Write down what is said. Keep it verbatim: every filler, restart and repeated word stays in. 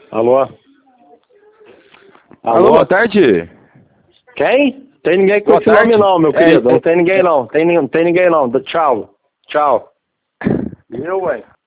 Alô? Alô? Alô, boa tarde. Quem? Tem ninguém com Boa esse nome tarde. não, meu É, querido. é, Não tem ninguém é, não. Tem, nin- não tem ninguém não. Tchau. Tchau. Viu, ué?